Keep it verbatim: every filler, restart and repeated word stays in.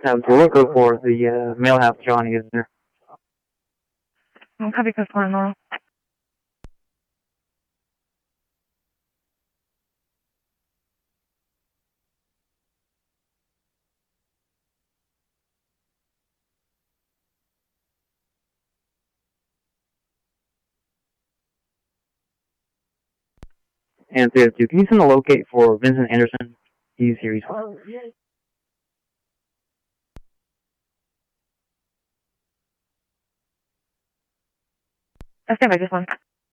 Tab two, look out for the uh, male half Johnny is there. Copy, customer normal. And three oh two, can you send a locate for Vincent Anderson, E Series one? I stand by this one.